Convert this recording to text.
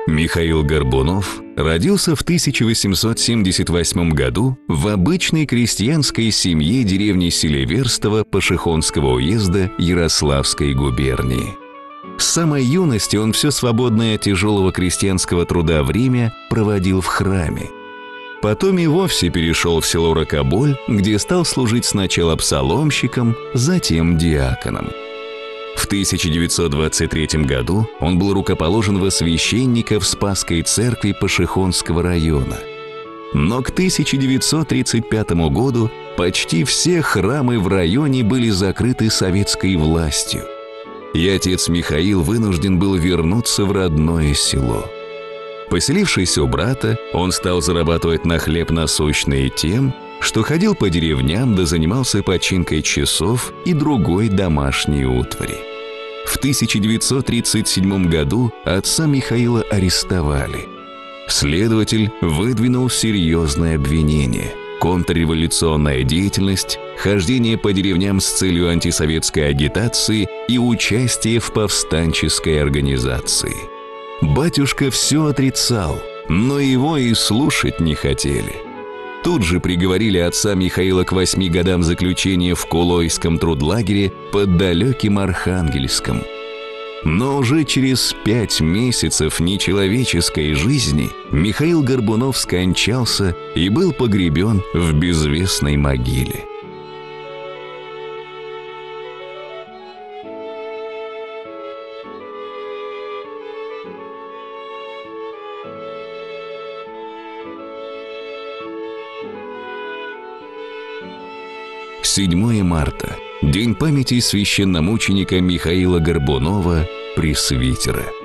Михаил Горбунов родился в 1878 году в обычной крестьянской семье деревни Селиверстово Пашихонского уезда Ярославской губернии. С самой юности он все свободное от тяжелого крестьянского труда время проводил в храме. Потом и вовсе перешел в село Рокоболь, где стал служить сначала псаломщиком, затем диаконом. В 1923 году он был рукоположен во священника в Спасской церкви Пашихонского района. Но к 1935 году почти все храмы в районе были закрыты советской властью, и отец Михаил вынужден был вернуться в родное село. Поселившись у брата, он стал зарабатывать на хлеб насущный тем, что ходил по деревням да занимался починкой часов и другой домашней утвари. В 1937 году отца Михаила арестовали. Следователь выдвинул серьезное обвинение: контрреволюционная деятельность, хождение по деревням с целью антисоветской агитации и участие в повстанческой организации. Батюшка все отрицал, но его и слушать не хотели. Тут же приговорили отца Михаила к 8 годам заключения в Кулойском трудлагере под далеким Архангельском. Но уже через 5 месяцев нечеловеческой жизни Михаил Горбунов скончался и был погребен в безвестной могиле. «7 марта. День памяти священномученика Михаила Горбунова, пресвитера».